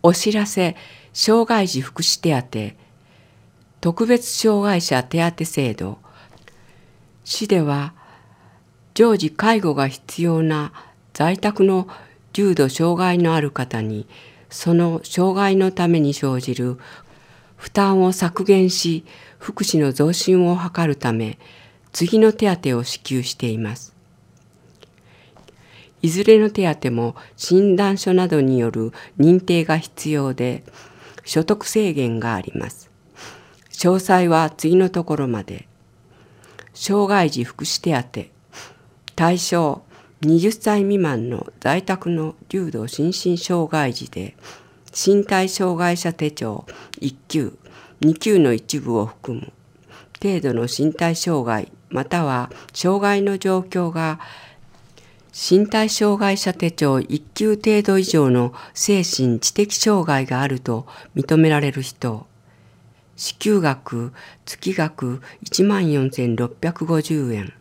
お知らせ、障害児福祉手当、特別障害者手当制度。市では、常時介護が必要な在宅の重度障害のある方に、その障害のために生じる負担を削減し、福祉の増進を図るため、次の手当を支給しています。いずれの手当も診断書などによる認定が必要で、所得制限があります。詳細は次のところまで。障害児福祉手当、対象20歳未満の在宅の重度心身障害児で、身体障害者手帳1級、2級の一部を含む程度の身体障害または障害の状況が身体障害者手帳1級程度以上の精神知的障害があると認められる人、支給額月額14,650円。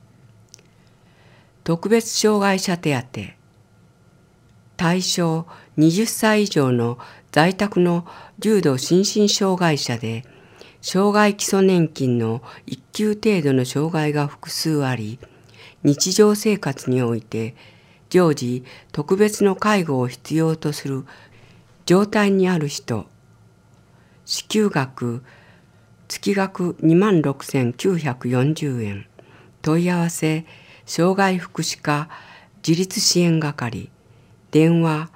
特別障害者手当、対象20歳以上の在宅の重度心身障害者で、障害基礎年金の1級程度の障害が複数あり、日常生活において常時特別の介護を必要とする状態にある人、支給額月額26,940円。問い合わせ障害福祉課自立支援係、電話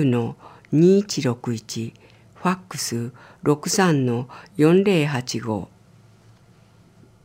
69-2161、ファックス63-4085。